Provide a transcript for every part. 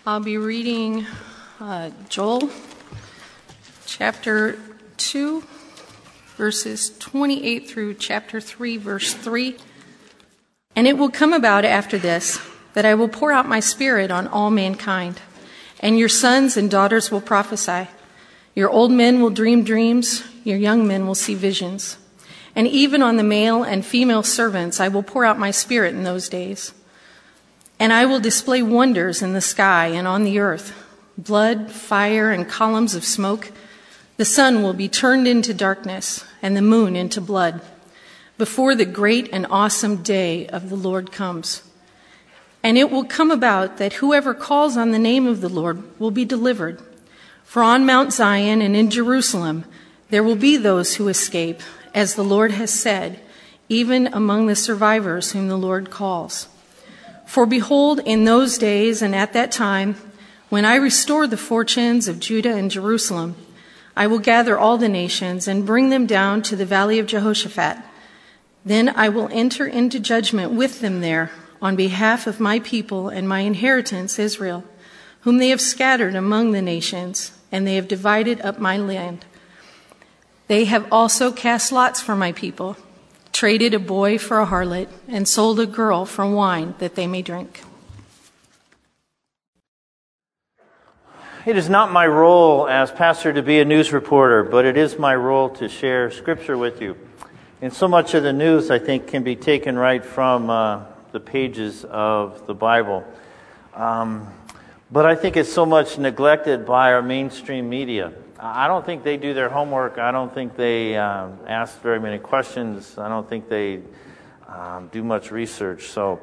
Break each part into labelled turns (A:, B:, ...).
A: I'll be reading Joel chapter 2, verses 28 through chapter 3, verse 3. And it will come about after this that I will pour out my Spirit on all mankind, and your sons and daughters will prophesy. Your old men will dream dreams, your young men will see visions. And even on the male and female servants I will pour out my Spirit in those days. And I will display wonders in the sky and on the earth, blood, fire, and columns of smoke. The sun will be turned into darkness and the moon into blood before the great and awesome day of the Lord comes. And it will come about that whoever calls on the name of the Lord will be delivered. For on Mount Zion and in Jerusalem there will be those who escape, as the Lord has said, even among the survivors whom the Lord calls. For behold, in those days and at that time, when I restore the fortunes of Judah and Jerusalem, I will gather all the nations and bring them down to the valley of Jehoshaphat. Then I will enter into judgment with them there on behalf of my people and my inheritance Israel, whom they have scattered among the nations, and they have divided up my land. They have also cast lots for my people, traded a boy for a harlot, and sold a girl for wine that they may drink.
B: It is not my role as pastor to be a news reporter, but it is my role to share Scripture with you. And so much of the news, I think, can be taken right from the pages of the Bible. But I think it's so much neglected by our mainstream media. I don't think they do their homework. I don't think they ask very many questions. I don't think they do much research. So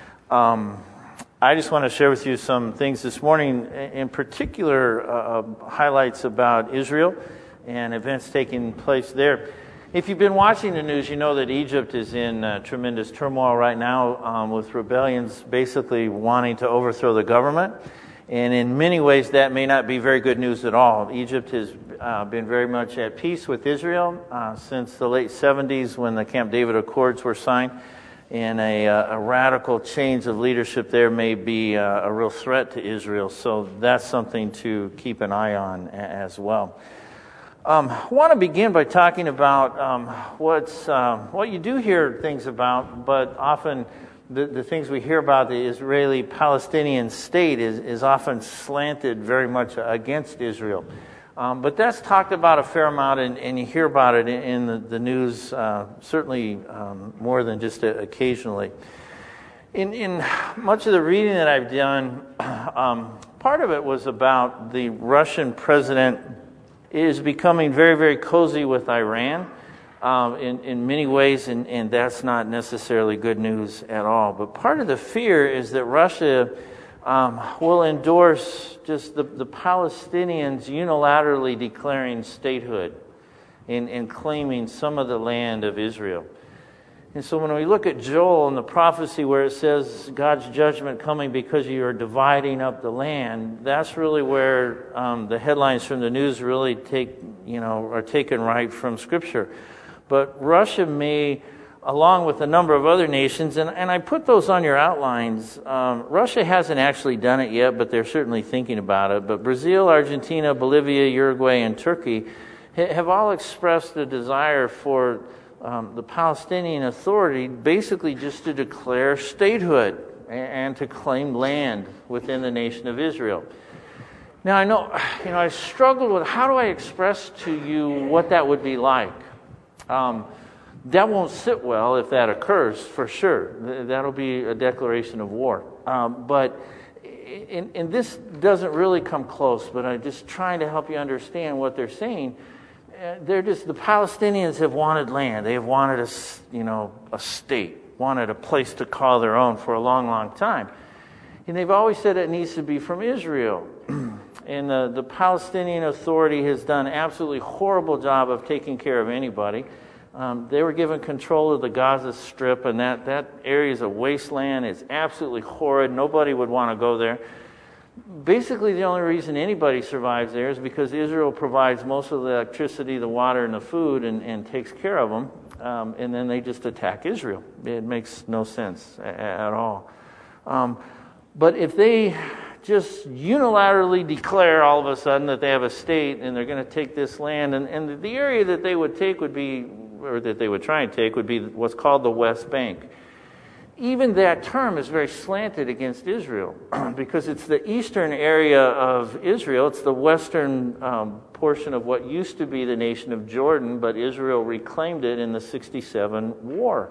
B: I just want to share with you some things this morning, in particular highlights about Israel and events taking place there. If you've been watching the news, you know that Egypt is in tremendous turmoil right now with rebellions basically wanting to overthrow the government. And in many ways, that may not be very good news at all. Egypt has been very much at peace with Israel since the late 70s when the Camp David Accords were signed. And a radical change of leadership there may be a real threat to Israel. So that's something to keep an eye on as well. I want to begin by talking about what you do hear things about, but often the things we hear about the Israeli-Palestinian state is often slanted very much against Israel. But that's talked about a fair amount, and you hear about it in the news, certainly more than just occasionally. In much of the reading that I've done, part of it was about the Russian president is becoming very, very cozy with Iran. In many ways, and that's not necessarily good news at all. But part of the fear is that Russia will endorse just the Palestinians unilaterally declaring statehood and claiming some of the land of Israel. And so when we look at Joel and the prophecy where it says God's judgment coming because you are dividing up the land, that's really where the headlines from the news really are taken right from Scripture. But Russia may, along with a number of other nations, and I put those on your outlines. Russia hasn't actually done it yet, but they're certainly thinking about it. But Brazil, Argentina, Bolivia, Uruguay, and Turkey have all expressed a desire for the Palestinian Authority basically just to declare statehood and to claim land within the nation of Israel. Now, I know, I struggled with how do I express to you what that would be like. That won't sit well if that occurs, for sure. That'll be a declaration of war. But this doesn't really come close, but I'm just trying to help you understand what they're saying. The Palestinians have wanted land. They have wanted a state, wanted a place to call their own for a long, long time. And they've always said it needs to be from Israel. And the Palestinian Authority has done an absolutely horrible job of taking care of anybody. They were given control of the Gaza Strip, and that area is a wasteland. It's absolutely horrid. Nobody would want to go there. Basically, the only reason anybody survives there is because Israel provides most of the electricity, the water, and the food and takes care of them. And then they just attack Israel. It makes no sense at all. But if they just unilaterally declare all of a sudden that they have a state and they're going to take this land. And the area that they would take would be, or that they would try and take, would be what's called the West Bank. Even that term is very slanted against Israel because it's the eastern area of Israel. It's the western portion of what used to be the nation of Jordan, but Israel reclaimed it in the 67 war.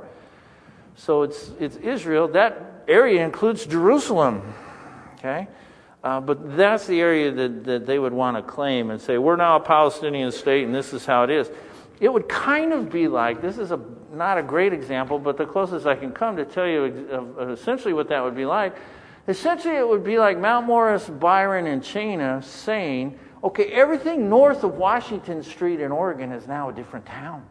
B: So it's Israel. That area includes Jerusalem. Okay? But that's the area that they would want to claim and say, we're now a Palestinian state and this is how it is. It would kind of be like, this is not a great example, but the closest I can come to tell you essentially what that would be like. Essentially, it would be like Mount Morris, Byron, and Chena saying, okay, everything north of Washington Street in Oregon is now a different town.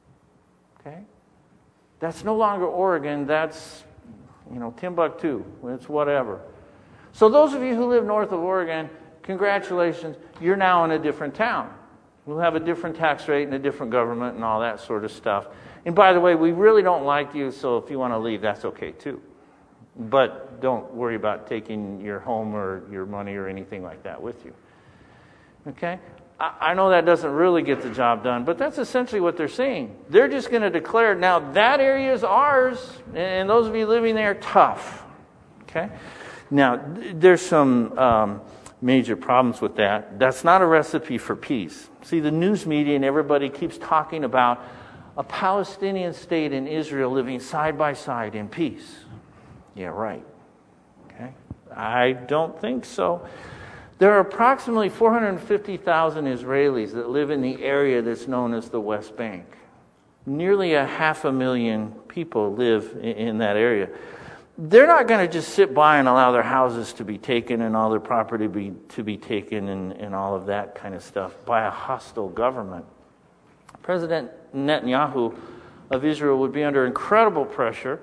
B: Okay? That's no longer Oregon, that's, Timbuktu. It's whatever. So those of you who live north of Oregon, congratulations, you're now in a different town. We'll have a different tax rate and a different government and all that sort of stuff. And by the way, we really don't like you, so if you want to leave, that's okay too. But don't worry about taking your home or your money or anything like that with you. Okay? I know that doesn't really get the job done, but that's essentially what they're saying. They're just going to declare, now that area is ours, and those of you living there, tough. Okay? Now, there's some major problems with that. That's not a recipe for peace. See, the news media and everybody keeps talking about a Palestinian state and Israel living side by side in peace. Yeah, right. Okay? I don't think so. There are approximately 450,000 Israelis that live in the area that's known as the West Bank. Nearly 500,000 people live in that area. They're not going to just sit by and allow their houses to be taken and all their property to be taken and all of that kind of stuff by a hostile government. President Netanyahu of Israel would be under incredible pressure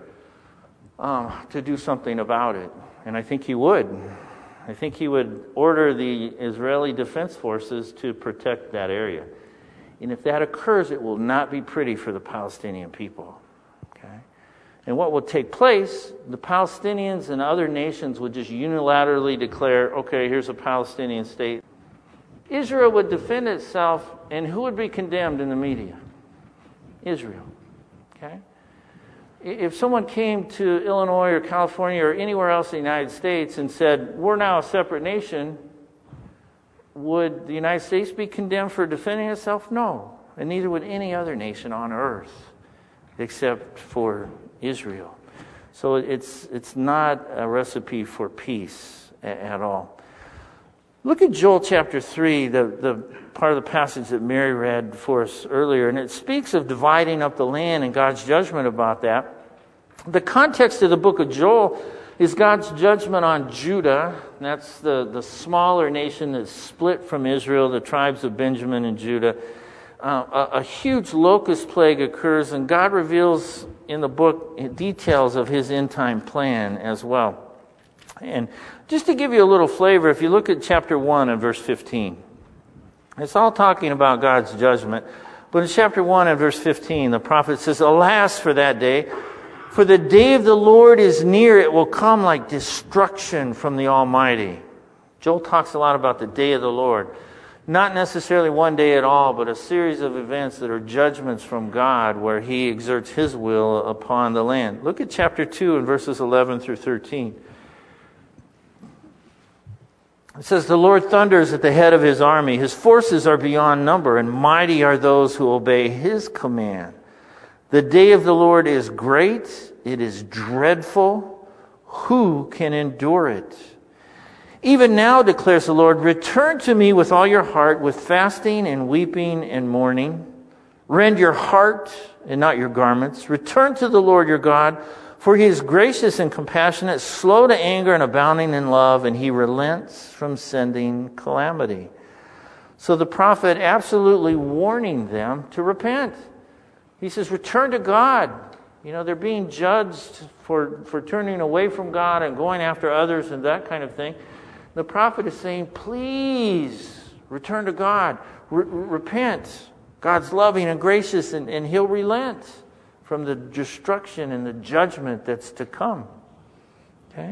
B: to do something about it. And I think he would. I think he would order the Israeli Defense Forces to protect that area. And if that occurs, it will not be pretty for the Palestinian people. Okay? And what will take place, the Palestinians and other nations would just unilaterally declare, okay, here's a Palestinian state. Israel would defend itself, and who would be condemned in the media? Israel. Okay? If someone came to Illinois or California or anywhere else in the United States and said, we're now a separate nation, would the United States be condemned for defending itself? No. And neither would any other nation on earth except for Israel. So it's not a recipe for peace at all. Look at Joel chapter 3, the part of the passage that Mary read for us earlier, and it speaks of dividing up the land and God's judgment about that. The context of the book of Joel is God's judgment on Judah. That's the smaller nation that's split from Israel, the tribes of Benjamin and Judah. A huge locust plague occurs, and God reveals in the book details of his end-time plan as well. And just to give you a little flavor, if you look at chapter 1 and verse 15, it's all talking about God's judgment. But in chapter 1 and verse 15, the prophet says, alas for that day, for the day of the Lord is near, it will come like destruction from the Almighty. Joel talks a lot about the day of the Lord. Not necessarily one day at all, but a series of events that are judgments from God where he exerts his will upon the land. Look at chapter 2 and verses 11 through 13. It says, the Lord thunders at the head of his army. His forces are beyond number, and mighty are those who obey his command. The day of the Lord is great. It is dreadful. Who can endure it? Even now, declares the Lord, return to me with all your heart, with fasting and weeping and mourning. Rend your heart and not your garments. Return to the Lord your God, for he is gracious and compassionate, slow to anger and abounding in love, and he relents from sending calamity. So the prophet absolutely warning them to repent. He says, return to God. You know, they're being judged for turning away from God and going after others and that kind of thing. The prophet is saying, please return to God. Repent. God's loving and gracious, and he'll relent from the destruction and the judgment that's to come. Okay?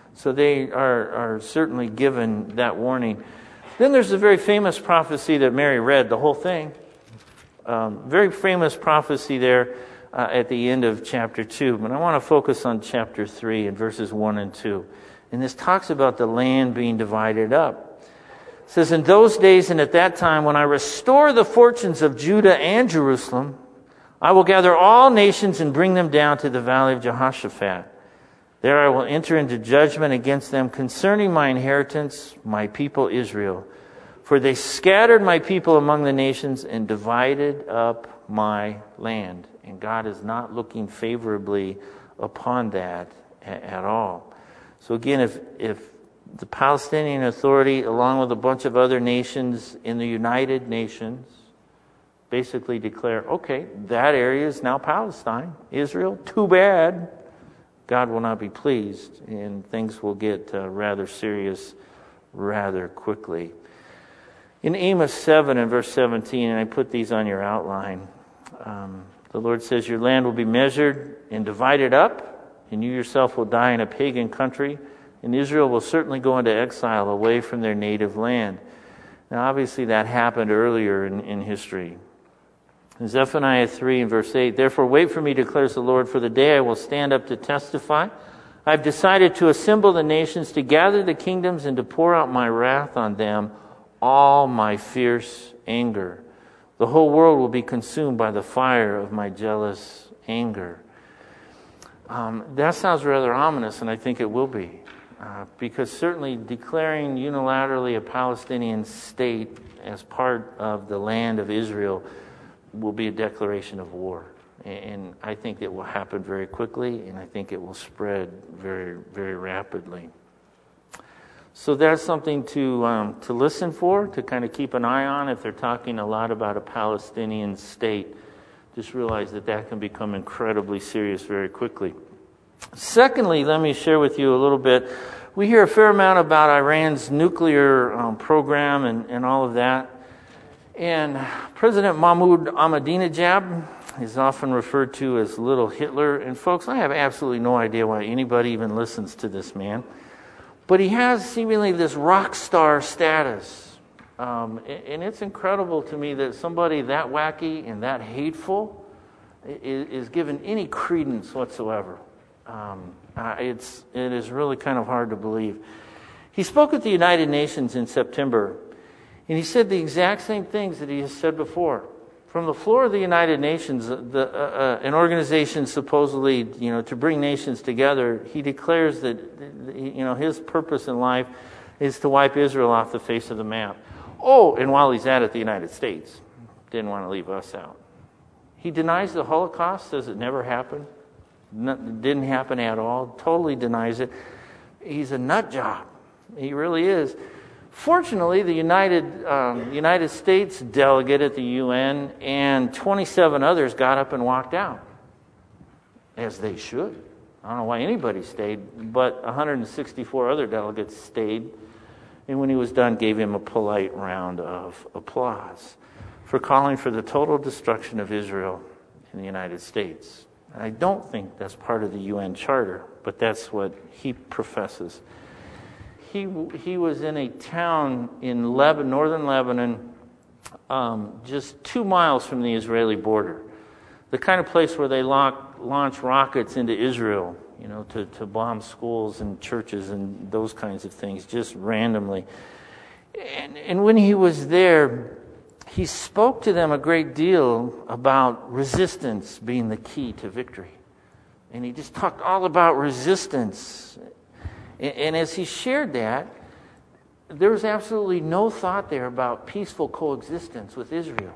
B: So they are certainly given that warning. Then there's a very famous prophecy that Mary read, the whole thing. Very famous prophecy there at the end of chapter 2. But I want to focus on chapter 3 and verses 1 and 2. And this talks about the land being divided up. It says, in those days and at that time, when I restore the fortunes of Judah and Jerusalem, I will gather all nations and bring them down to the valley of Jehoshaphat. There I will enter into judgment against them concerning my inheritance, my people Israel. For they scattered my people among the nations and divided up my land. And God is not looking favorably upon that at all. So again, if the Palestinian Authority, along with a bunch of other nations in the United Nations, basically declare, okay, that area is now Palestine, Israel, too bad, God will not be pleased, and things will get rather serious rather quickly. In Amos 7 and verse 17, and I put these on your outline, the Lord says, your land will be measured and divided up, and you yourself will die in a pagan country, and Israel will certainly go into exile away from their native land. Now, obviously, that happened earlier in history. In Zephaniah 3 and verse 8, therefore wait for me, declares the Lord, for the day I will stand up to testify. I've decided to assemble the nations, to gather the kingdoms, and to pour out my wrath on them, all my fierce anger. The whole world will be consumed by the fire of my jealous anger. That sounds rather ominous, and I think it will be. Because certainly declaring unilaterally a Palestinian state as part of the land of Israel will be a declaration of war. And I think it will happen very quickly, and I think it will spread very, very rapidly. So that's something to listen for, to kind of keep an eye on. If they're talking a lot about a Palestinian state, just realize that can become incredibly serious very quickly. Secondly, let me share with you a little bit. We hear a fair amount about Iran's nuclear program and all of that. And President Mahmoud Ahmadinejad is often referred to as Little Hitler. And folks, I have absolutely no idea why anybody even listens to this man. But he has seemingly this rock star status. And it's incredible to me that somebody that wacky and that hateful is given any credence whatsoever. It is really kind of hard to believe. He spoke at the United Nations in September, and he said the exact same things that he has said before. From the floor of the United Nations, an organization supposedly, to bring nations together, he declares that, his purpose in life is to wipe Israel off the face of the map. Oh, and while he's at it, the United States didn't want to leave us out. He denies the Holocaust, says it never happened. Didn't happen at all. Totally denies it. He's a nut job. He really is. Fortunately, the United States delegate at the UN and 27 others got up and walked out, as they should. I don't know why anybody stayed, but 164 other delegates stayed, and when he was done, gave him a polite round of applause for calling for the total destruction of Israel in the United States. I don't think that's part of the UN Charter, but that's what he professes. He was in a town in northern Lebanon, just 2 miles from the Israeli border. The kind of place where they launch rockets into Israel, to bomb schools and churches and those kinds of things, just randomly. And when he was there, he spoke to them a great deal about resistance being the key to victory. And he just talked all about resistance. And as he shared that, there was absolutely no thought there about peaceful coexistence with Israel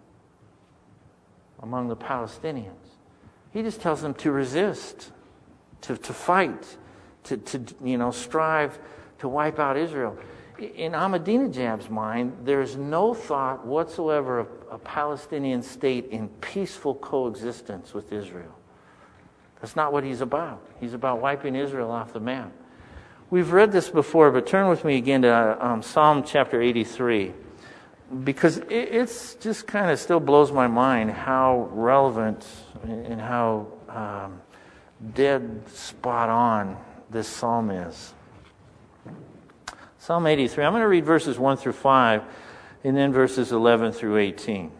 B: among the Palestinians. He just tells them to resist, to fight, to strive to wipe out Israel. In Ahmadinejad's mind, there's no thought whatsoever of a Palestinian state in peaceful coexistence with Israel. That's not what he's about. He's about wiping Israel off the map. We've read this before, but turn with me again to Psalm chapter 83, because it's just kind of still blows my mind how relevant and how dead spot on this psalm is. Psalm 83. I'm going to read verses 1 through 5 and then verses 11 through 18.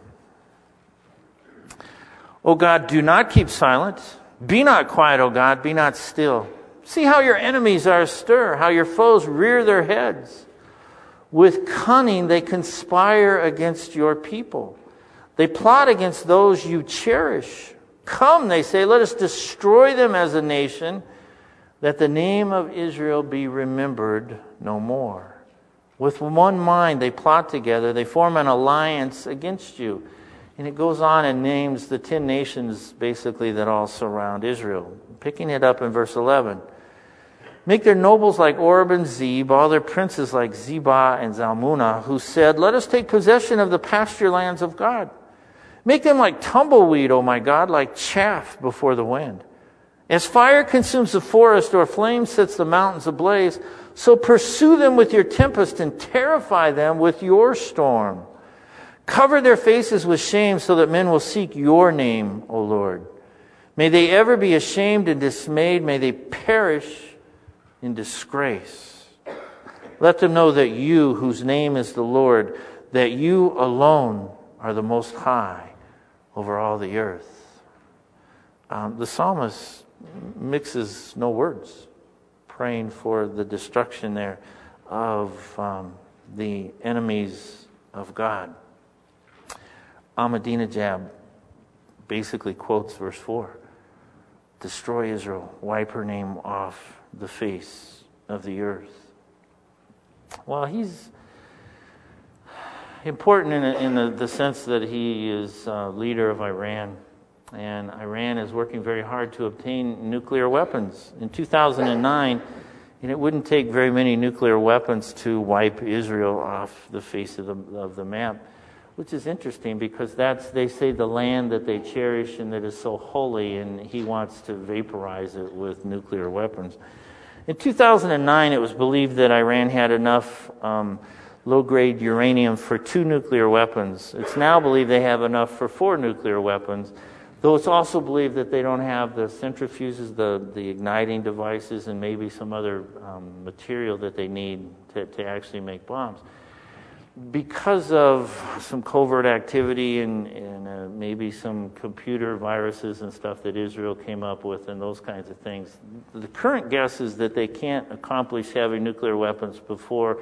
B: O God, do not keep silent. Be not quiet, O God, be not still. See how your enemies are astir, how your foes rear their heads. With cunning they conspire against your people. They plot against those you cherish. Come, they say, let us destroy them as a nation, that the name of Israel be remembered no more. With one mind they plot together. They form an alliance against you. And it goes on and names the 10 nations, basically, that all surround Israel. Picking it up in verse 11. Make their nobles like Oreb and Zeb, all their princes like Zebah and Zalmunna, who said, let us take possession of the pasture lands of God. Make them like tumbleweed, O my God, like chaff before the wind. As fire consumes the forest or flame sets the mountains ablaze, so pursue them with your tempest and terrify them with your storm. Cover their faces with shame so that men will seek your name, O Lord. May they ever be ashamed and dismayed. May they perish in disgrace. Let them know that you, whose name is the Lord, that you alone are the most high over all the earth. The psalmist mixes no words, praying for the destruction there of the enemies of God. Ahmadinejad basically quotes verse 4. Destroy Israel, wipe her name off the face of the earth. Well, he's important in the sense that he is leader of Iran. And Iran is working very hard to obtain nuclear weapons. In 2009, and it wouldn't take very many nuclear weapons to wipe Israel off the face of the map. Which is interesting because that's, they say, the land that they cherish and that is so holy, and he wants to vaporize it with nuclear weapons. In 2009, it was believed that Iran had enough low-grade uranium for 2 nuclear weapons. It's now believed they have enough for 4 nuclear weapons, though it's also believed that they don't have the centrifuges, the igniting devices, and maybe some other material that they need to actually make bombs. Because of some covert activity and maybe some computer viruses and stuff that Israel came up with and those kinds of things, the current guess is that they can't accomplish having nuclear weapons before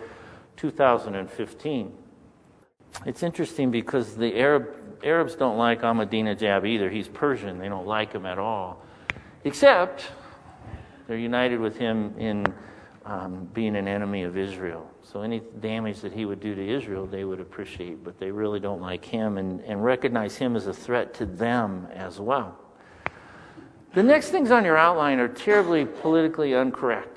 B: 2015. It's interesting because the Arabs don't like Ahmadinejad either. He's Persian. They don't like him at all. Except they're united with him in being an enemy of Israel. So any damage that he would do to Israel, they would appreciate, but they really don't like him and recognize him as a threat to them as well. The next things on your outline are terribly politically incorrect.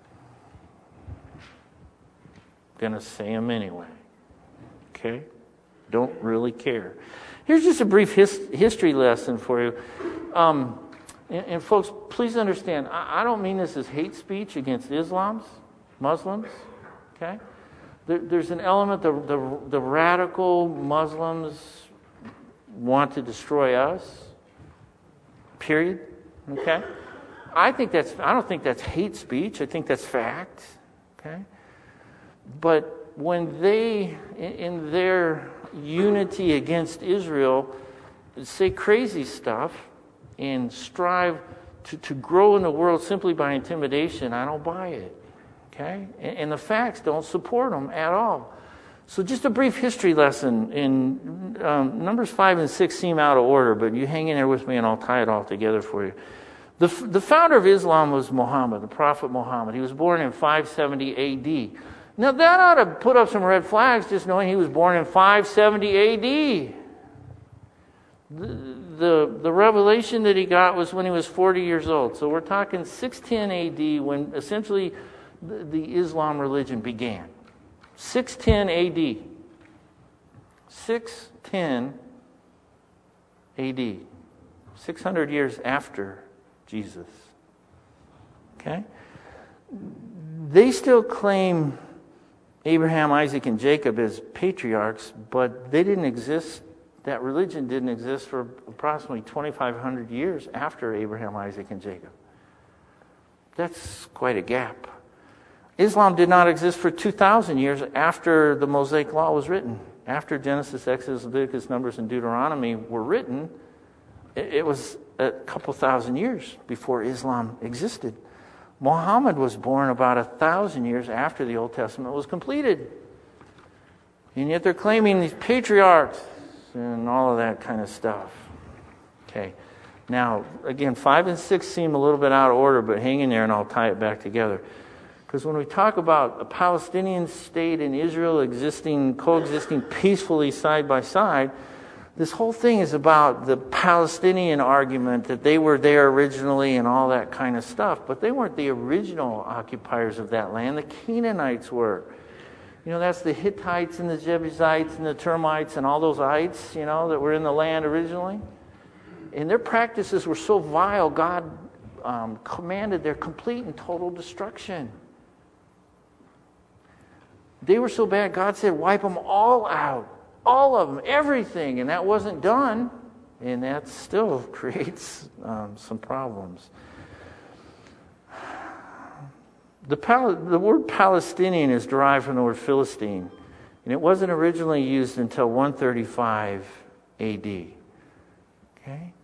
B: Gonna say them anyway. Okay? Don't really care. Here's just a brief history lesson for you. And folks, please understand, I don't mean this as hate speech against Muslims. Okay? There's an element, the radical Muslims want to destroy us. Period. Okay? I don't think that's hate speech. I think that's fact. Okay? But when they, in their unity against Israel, say crazy stuff and strive to grow in the world simply by intimidation, I don't buy it. Okay? And the facts don't support them at all. So just a brief history lesson. In Numbers 5 and 6 seem out of order, but you hang in there with me and I'll tie it all together for you. The founder of Islam was Muhammad, the Prophet Muhammad. He was born in 570 A.D. Now that ought to put up some red flags, just knowing he was born in 570 A.D. The revelation that he got was when he was 40 years old. So we're talking 610 A.D. when essentially the Islam religion began. 610 A.D. 610 A.D. 600 years after Jesus. Okay? They still claim Abraham, Isaac, and Jacob as patriarchs, but they didn't exist. That religion didn't exist for approximately 2,500 years after Abraham, Isaac, and Jacob. That's quite a gap. Islam did not exist for 2,000 years after the Mosaic Law was written. After Genesis, Exodus, Leviticus, Numbers, and Deuteronomy were written, it was a couple thousand years before Islam existed. Muhammad was born about 1,000 years after the Old Testament was completed. And yet they're claiming these patriarchs and all of that kind of stuff. Okay. Now, again, 5 and 6 seem a little bit out of order, but hang in there and I'll tie it back together. Because when we talk about a Palestinian state and Israel coexisting peacefully side by side, this whole thing is about the Palestinian argument that they were there originally and all that kind of stuff. But they weren't the original occupiers of that land. The Canaanites were. That's the Hittites and the Jebusites and the Termites and all those ites, that were in the land originally. And their practices were so vile, God commanded their complete and total destruction. They were so bad, God said, wipe them all out. All of them, everything. And that wasn't done. And that still creates some problems. The word Palestinian is derived from the word Philistine. And it wasn't originally used until 135 AD. Okay?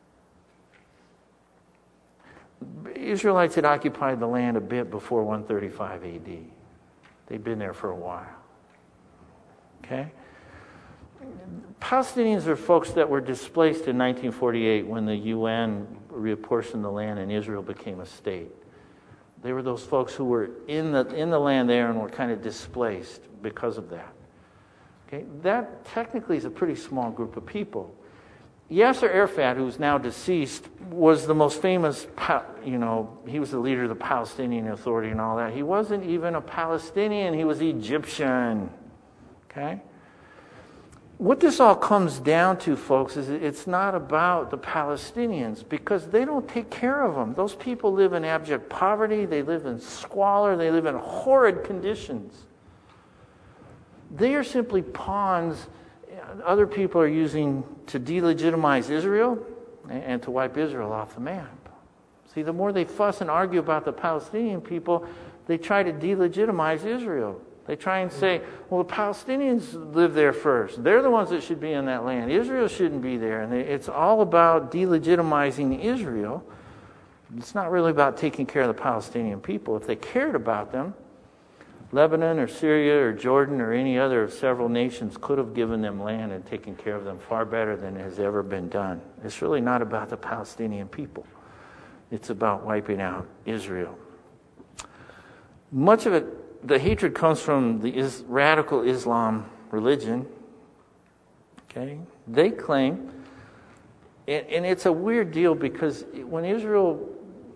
B: Israelites had occupied the land a bit before 135 AD. They'd been there for a while. Okay? Palestinians are folks that were displaced in 1948 when the UN reapportioned the land and Israel became a state. They were those folks who were in the land there and were kind of displaced because of that. Okay? That technically is a pretty small group of people. Yasser Arafat, who's now deceased, was the most famous, he was the leader of the Palestinian Authority and all that. He wasn't even a Palestinian, he was Egyptian. Okay? What this all comes down to, folks, is it's not about the Palestinians because they don't take care of them. Those people live in abject poverty, they live in squalor, they live in horrid conditions. They are simply pawns other people are using to delegitimize Israel and to wipe Israel off the map. See, the more they fuss and argue about the Palestinian people, they try to delegitimize Israel. They try and say, well, the Palestinians live there first. They're the ones that should be in that land. Israel shouldn't be there. And it's all about delegitimizing Israel. It's not really about taking care of the Palestinian people. If they cared about them, Lebanon or Syria or Jordan or any other of several nations could have given them land and taken care of them far better than has ever been done. It's really not about the Palestinian people. It's about wiping out Israel. Much of it, the hatred comes from the radical Islam religion. Okay? They claim, and it's a weird deal because when Israel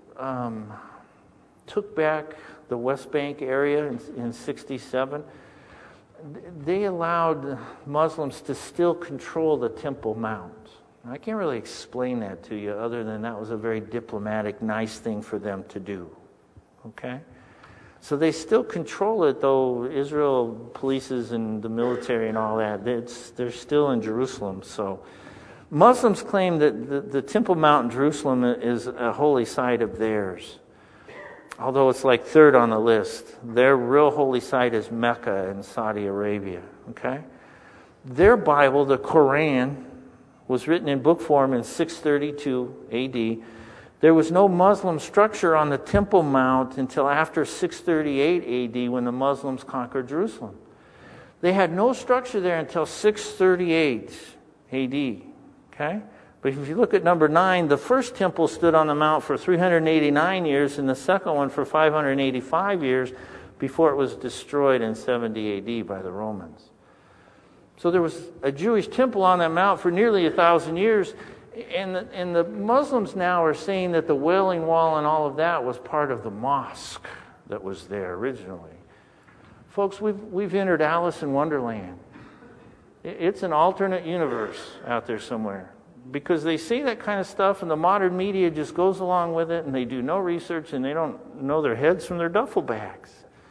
B: took back the West Bank area in 67, they allowed Muslims to still control the Temple Mount. I can't really explain that to you other than that was a very diplomatic, nice thing for them to do. Okay? So they still control it, though Israel polices and the military and all that. They're still in Jerusalem. So Muslims claim that the Temple Mount in Jerusalem is a holy site of theirs. Although it's like third on the list. Their real holy site is Mecca in Saudi Arabia. Okay? Their Bible, the Quran, was written in book form in 632 AD. There was no Muslim structure on the Temple Mount until after 638 AD when the Muslims conquered Jerusalem. They had no structure there until 638 AD. Okay? But if you look at number 9, the first temple stood on the mount for 389 years and the second one for 585 years before it was destroyed in 70 AD by the Romans. So there was a Jewish temple on that mount for nearly 1,000 years. And the Muslims now are saying that the Wailing Wall and all of that was part of the mosque that was there originally. Folks, we've entered Alice in Wonderland. It's an alternate universe out there somewhere. Because they say that kind of stuff and the modern media just goes along with it and they do no research and they don't know their heads from their duffel bags.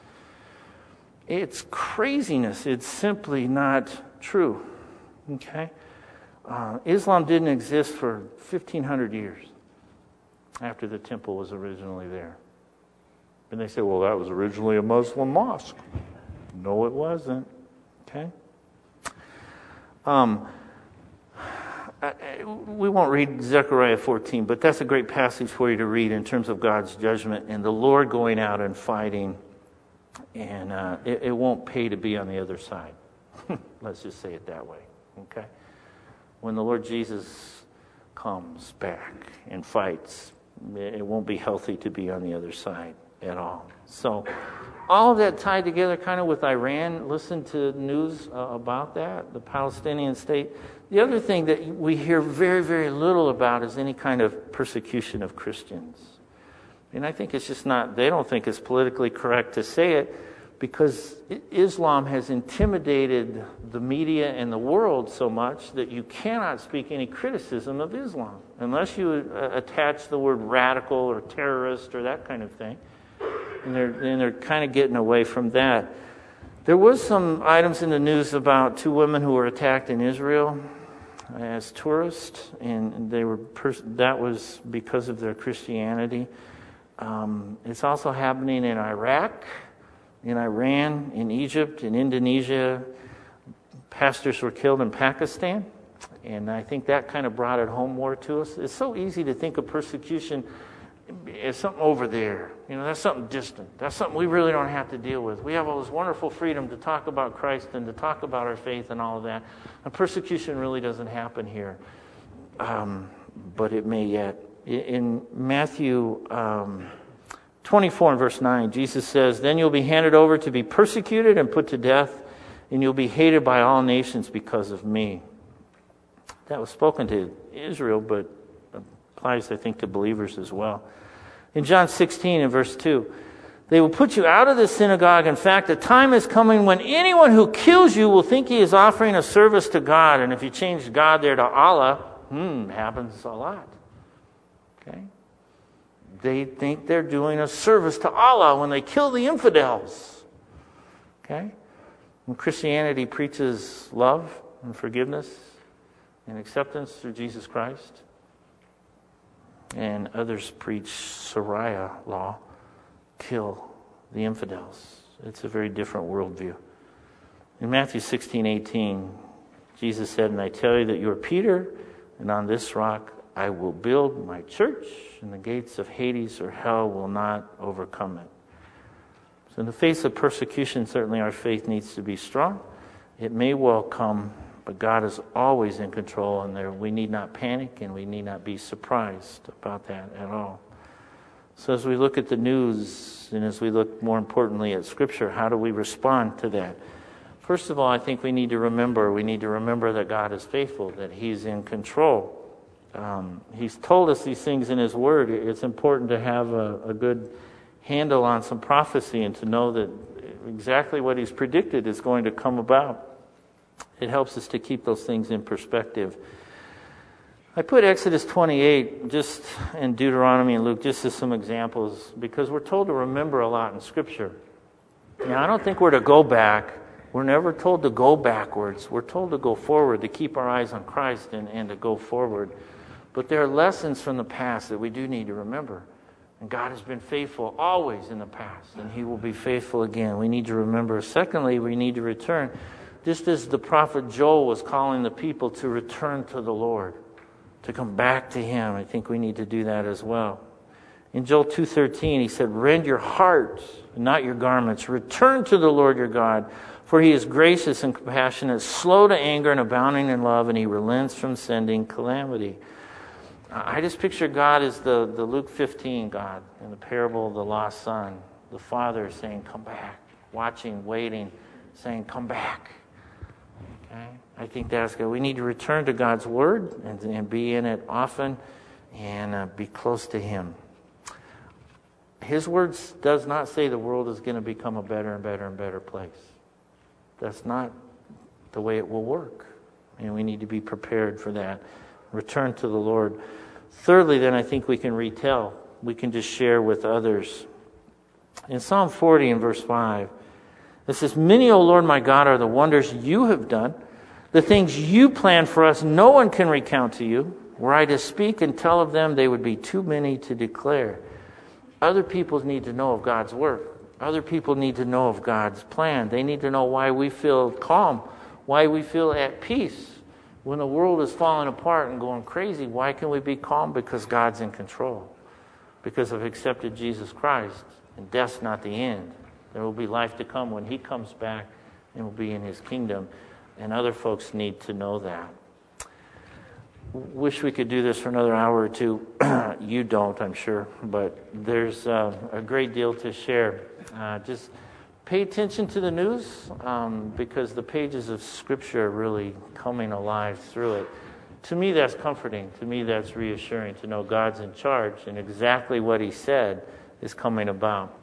B: It's craziness. It's simply not true. Okay? Islam didn't exist for 1,500 years after the temple was originally there. And they say, well, that was originally a Muslim mosque. No, it wasn't. Okay? We won't read Zechariah 14, but that's a great passage for you to read in terms of God's judgment and the Lord going out and fighting. And it won't pay to be on the other side. Let's just say it that way. Okay? When the Lord Jesus comes back and fights, it won't be healthy to be on the other side at all. So all of that tied together kind of with Iran. Listen to news about that, the Palestinian state. The other thing that we hear very, very little about is any kind of persecution of Christians. And I think it's just not, they don't think it's politically correct to say it, because Islam has intimidated the media and the world so much that you cannot speak any criticism of Islam unless you attach the word radical or terrorist or that kind of thing. And they're kind of getting away from that. There was some items in the news about 2 women who were attacked in Israel as tourists, and that was because of their Christianity. It's also happening in Iraq, in Iran, in Egypt, in Indonesia. Pastors were killed in Pakistan, and I think that kind of brought it home more to us. It's so easy to think of persecution as something over there. That's something distant. That's something we really don't have to deal with. We have all this wonderful freedom to talk about Christ and to talk about our faith and all of that. And persecution really doesn't happen here. But it may yet. In Matthew 24 and verse 9, Jesus says, "Then you'll be handed over to be persecuted and put to death, and you'll be hated by all nations because of me." That was spoken to Israel, but applies, I think, to believers as well. In John 16 and verse 2, "They will put you out of the synagogue. In fact, a time is coming when anyone who kills you will think he is offering a service to God." And if you change God there to Allah, happens a lot. Okay? They think they're doing a service to Allah when they kill the infidels. Okay? When Christianity preaches love and forgiveness and acceptance through Jesus Christ, and others preach Sharia law, kill the infidels. It's a very different worldview. In Matthew 16:18, Jesus said, "And I tell you that you are Peter, and on this rock I will build my church, and the gates of Hades or hell will not overcome it." So in the face of persecution, certainly our faith needs to be strong. It may well come, but God is always in control, and we need not panic, and we need not be surprised about that at all. So as we look at the news, and as we look more importantly at Scripture, how do we respond to that? First of all, I think we need to remember that God is faithful, that He's in control. He's told us these things in His Word. It's important to have a good handle on some prophecy and to know that exactly what He's predicted is going to come about. It helps us to keep those things in perspective. I put Exodus 28 and Deuteronomy and Luke just as some examples because we're told to remember a lot in Scripture. Now, I don't think we're to go back. We're never told to go backwards. We're told to go forward, to keep our eyes on Christ and to go forward. But there are lessons from the past that we do need to remember. And God has been faithful always in the past, and He will be faithful again. We need to remember. Secondly, we need to return. Just as the prophet Joel was calling the people to return to the Lord, to come back to Him, I think we need to do that as well. In Joel 2:13, he said, "Rend your heart, not your garments. Return to the Lord your God, for He is gracious and compassionate, slow to anger and abounding in love, and He relents from sending calamity." I just picture God as the Luke 15 God in the parable of the lost son. The father saying, "Come back," watching, waiting, saying, "Come back." Okay? I think that's good. We need to return to God's Word and be in it often and be close to Him. His Word does not say the world is going to become a better and better and better place. That's not the way it will work. And we need to be prepared for that. Return to the Lord. Thirdly, then, I think we can retell. We can just share with others. In Psalm 40 and verse 5, it says, "Many, O Lord my God, are the wonders you have done. The things you planned for us, no one can recount to you. Were I to speak and tell of them, they would be too many to declare." Other people need to know of God's work. Other people need to know of God's plan. They need to know why we feel calm, why we feel at peace. When the world is falling apart and going crazy, why can we be calm? Because God's in control. Because I've accepted Jesus Christ, and death's not the end. There will be life to come when He comes back, and we'll be in His kingdom. And other folks need to know that. Wish we could do this for another hour or two. You don't, I'm sure, but there's a great deal to share. Just pay attention to the news, because the pages of Scripture are really coming alive through it. To me, that's comforting. To me, that's reassuring to know God's in charge and exactly what He said is coming about.